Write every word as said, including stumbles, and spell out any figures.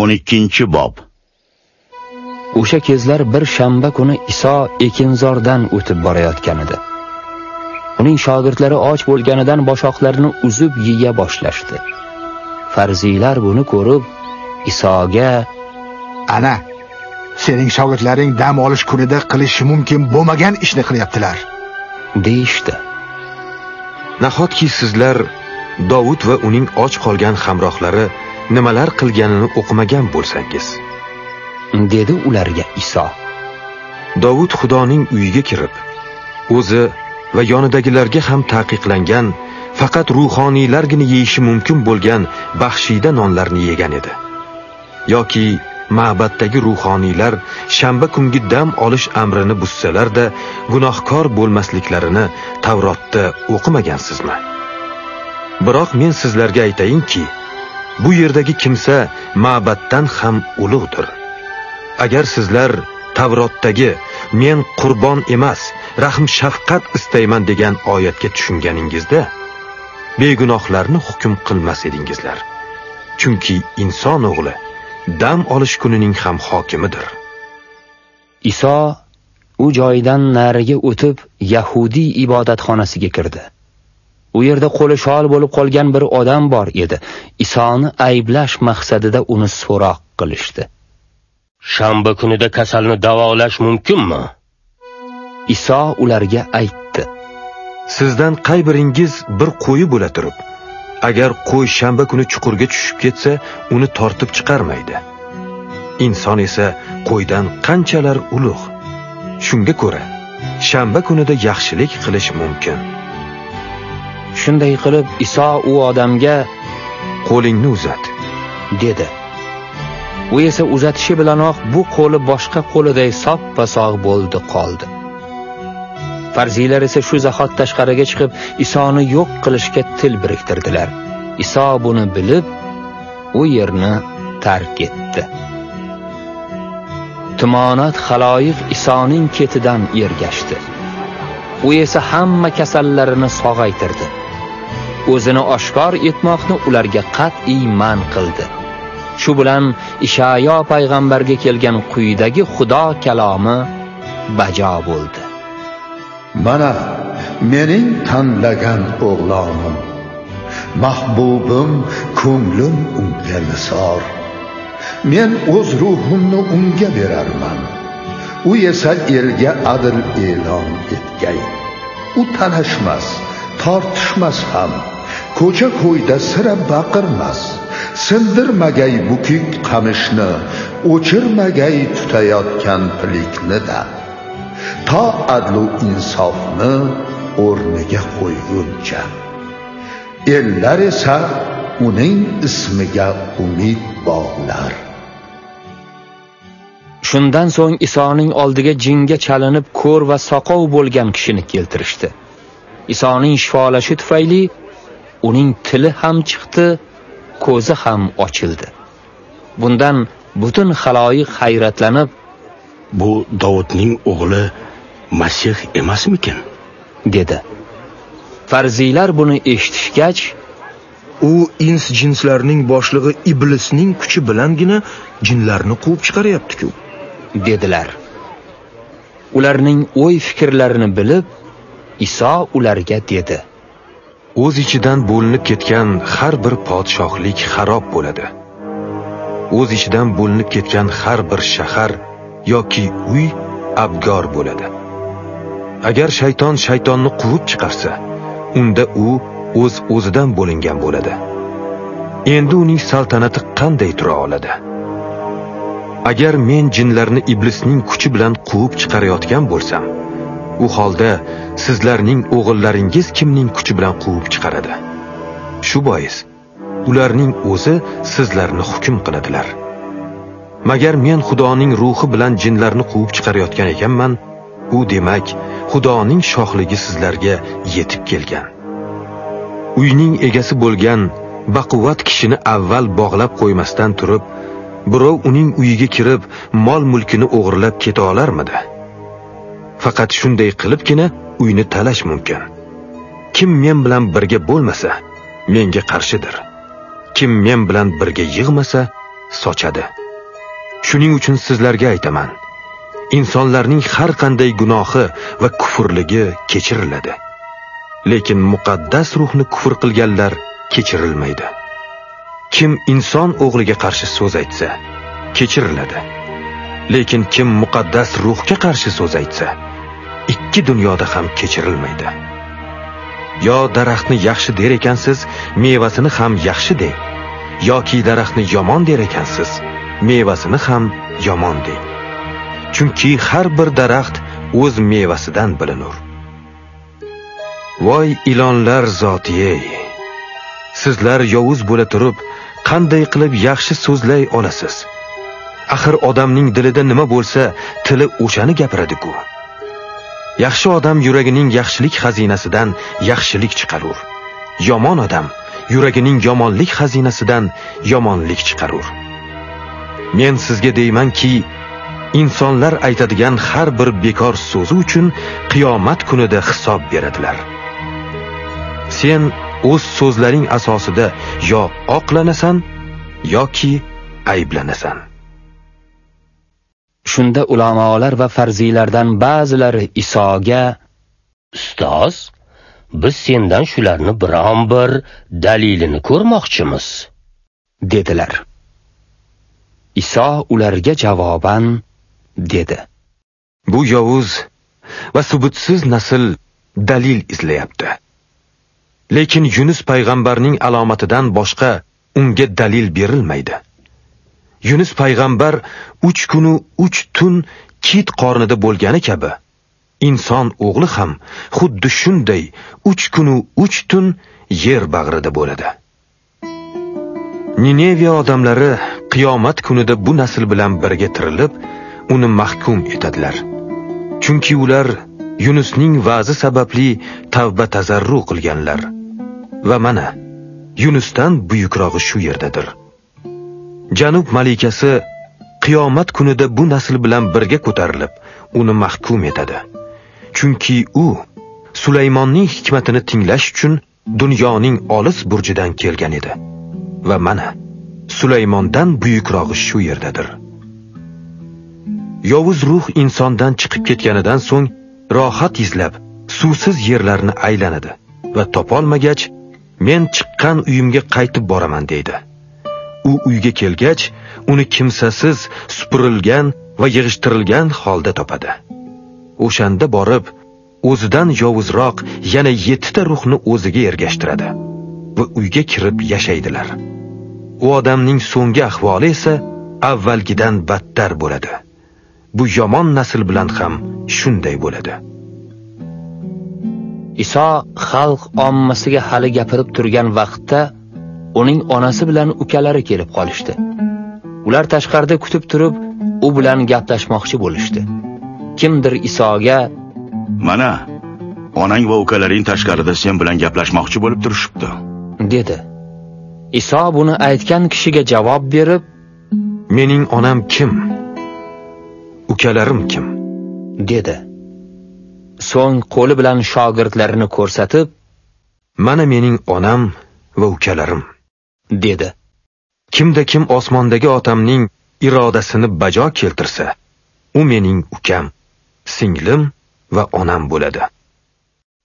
o'n ikkinchi bob. O'sha kezlar bir shanba kuni Iso ekinzordan o'tib borayotgan edi. Uning shogirdlari och bo'lganidan boshoqlarini uzib yeya boshlashdi. Farziylar buni ko'rib Isoga, "Ana, sening shogirdlaring dam olish kunida qilishi mumkin bo'lmagan ishni qilyaptilar" deyishdi. Nahotki sizlar Davud va uning och qolgan hamrohlari nimalar qilganini o'qimagan bo'lsangiz, dedi ularga Iso. Davud Xudoning uyiga kirib, o'zi va yonidagilarga ham taqiqlangan, faqat ruhoniylargina yeyishi mumkin bo'lgan baxshida nonlarni yegan edi. Yoki ma'baddagi ruhoniylar shanba kungi dam olish amrini buzsalar-da, gunohkor bo'lmasliklarini Tavrotda o'qimagansizmi? Biroq men sizlarga aytayinki, bu yerdagi kimsa ma'baddan ham ulug'dir. Agar sizlar Tavrotdagi "Men qurbon emas, rahm shafqat istayman" degan oyatga tushunganingizda, begunohlarni hukm qilmas edingizlar. Chunki inson o'g'li dam olish kunining ham hokimidir. Iso u joydan nariga o'tib Yahudiy ibodatxonasiga kirdi. U yerda qo'li shol bo'lib qolgan bir odam bor edi. Isoni ayblash maqsadida uni so'roq qilishdi. Shanba kunida kasalni davolash mumkinmi? Iso ularga aytdi: Sizdan qay biringiz bir qo'yi bo'la turib, agar qo'y shanba kuni chuqurga tushib ketsa, uni tortib chiqarmaydi. Inson esa qo'ydan qanchalar ulug'. Shunga ko'ra, shanba kunida yaxshilik qilish mumkin. Shunday qilib Iso u odamga "Qo'lingni uzat" dedi. U esa uzatishi bilanoq bu qo'li boshqa qo'liday sop-pasog' bo'ldi qoldi. Farziylar esa shu zahot tashqariga chiqib Isoni yo'q qilishga til biriktirdilar. Iso buni bilib, u yerni tark etdi. Tumonat xaloyiq Isoning ketidan ergashdi. U esa hamma kasallarini sog'aytirdi. O'zini oshkor etmoqni ularga qat'iy man qildi. Shu bilan Ishayo payg'ambarga kelgan quyidagi Xudo kalomi bajo bo'ldi. Mana mening tanlagan o'g'lonim, mahbubim, ko'nglim unga nisor. Men o'z ruhimni unga berarman. U esa elga adil e'lon etgay. U talashmas, tortishmas ham, ko'cha-ko'yda sira baqirmas. Sindirmagay bukik qamishni, o'chirmagay tutayotgan pilikni-da. To adlu insofni o'rniga qo'yguncha. Ellar esa uning ismiga umid bog'lar. Shundan so'ng Isoning oldiga jinga chalinib ko'r va soqov bo'lgan kishini keltirishdi. Isoning shifolashi tufayli uning tili ham chiqdi, ko'zi ham ochildi. Bundan butun xaloyiq hayratlanib, "Bu Davudning o'g'li Masih emasmikin?" dedi. Farziylar buni eshitishgach, "U ins jinslarning boshlig'i iblisning kuchi bilangina jinlarni quvib chiqaryapti-ku", dedilar. Ularning o'y fikrlarini bilib, Iso ularga dedi: "O'z ichidan bo'linib ketgan har bir podshohlik xarob bo'ladi. O'z ichidan bo'linib ketgan har bir shahar yoki uy abgor bo'ladi. Agar shayton shaytonni quvib chiqarsa, unda u o'z o'zidan bo'lingan bo'ladi. Endi uning saltanati qanday tura oladi? Agar men jinlarni iblisning kuchi bilan quvib chiqarayotgan bo'lsam, u holda sizlarning o'g'illaringiz kimning kuchi bilan quvib chiqaradi? Shu bois ularning o'zi sizlarni hukm qiladilar. Magar men Xudoning ruhi bilan jinlarni quvib chiqarayotgan ekanman, u demak Xudoning shohligi sizlarga yetib kelgan. Uyning egasi bo'lgan baquvvat kishini avval bog'lab qo'ymasdan turib, birov uning uyiga kirib mol-mulkini o'g'irlab keta olarmidi? Faqat shunday qilibgina uyni talash mumkin. Kim men bilan birga bo'lmasa, menga qarshidir. Kim men bilan birga yig'masa, sochadi. Shuning uchun sizlarga aytaman, insonlarning har qanday gunohi va kufrligi kechiriladi. Lekin muqaddas ruhni kufr qilganlar kechirilmaydi. Kim inson o'g'liga qarshi so'z aytsa, kechiriladi. Lekin kim muqaddas ruhga qarshi so'z aytsa, ikki dunyoda ham kechirilmaydi. Yo daraxtni yaxshi der ekansiz, mevasini ham yaxshi deng, yoki daraxtni yomon der ekansiz, mevasini ham yomon deng. Chunki har bir daraxt o'z mevasidan bilinur. Voy ilonlar zoti-ey! Sizlar yovuz bo'la turib, qanday qilib yaxshi so'zlay olasiz? Axir odamning dilida nima bo'lsa, tili o'shani gapiradi-ku. Yaxshi odam yuragining yaxshilik xazinasidan yaxshilik chiqarur. Yomon odam yuragining yomonlik xazinasidan yomonlik chiqarur. Men sizga deymanki, insonlar aytadigan har bir bekor so'zi uchun qiyomat kunida hisob beradilar. Sen o'z so'zlaring asosida yo oqlanasan yoki ayblanasan. Shunda ulamolar va farziylardan ba'zilari Isoga: Ustoz, biz sendan shularni biron bir dalilini ko'rmoqchimiz, dedilar. Iso ularga javoban dedi: Bu yovuz va subutsiz nasl dalil izlayapti. Lekin Yunus payg'ambarning alomatidan boshqa unga dalil berilmaydi. Yunus payg'ambar uch kun uch tun kit qornida bo'lgani kabi, inson o'g'li ham xuddi shunday uch kun uch tun yer bag'rida bo'ladi. Nineviya odamlari qiyomat kunida bu nasl bilan birga tirilib, uni mahkum etadilar. Chunki ular Yunusning va'zi sababli tavba tazarru qilganlar. Va mana, Yunusdan buyukrog'i shu yerdadir. Janub malikasi qiyomat kunida bu nasl bilan birga ko'tarilib, uni mahkum etadi. Chunki u Sulaymonning hikmatini tinglash uchun dunyoning olis burjidan kelgan edi. Va mana, Sulaymondan buyukrog'i shu yerdadir. Yovuz ruh insondan chiqib ketganidan so'ng rohat izlab, suvsiz yerlarni aylanadi va topolmagach, men chiqqan uyimga qaytib boraman deydi. U uyga kelgach, uni kimsasiz, supurilgan va yig'ishtirilgan holda topadi. O'shanda borib, o'zidan yovuzroq yana yettita ruhni o'ziga ergashtiradi va uyga kirib yashaydilar. U odamning so'nggi ahvoli esa avvalgidan battar bo'ladi. Bu yomon nasl bilan ham shunday bo'ladi. Iso xalq ommasiga hali gapirib turgan vaqtda uning onasi bilan ukalari kelib qolishdi. Ular tashqarida kutib turib, u bilan gaplashmoqchi bo'lishdi. Kimdir Isoga: "Mana, onang va ukalaring tashqarida sen bilan gaplashmoqchi bo'lib turishibdi", dedi. Iso buni aytgan kishiga javob berib: "Mening onam kim? Ukalarim kim?" dedi. So'ng qo'li bilan shogirdlarini ko'rsatib: "Mana mening onam va ukalarim", dedi. Kimda kim osmondagi otamning irodasini bajo keltirsa, u mening ukam, singlim va onam bo'ladi.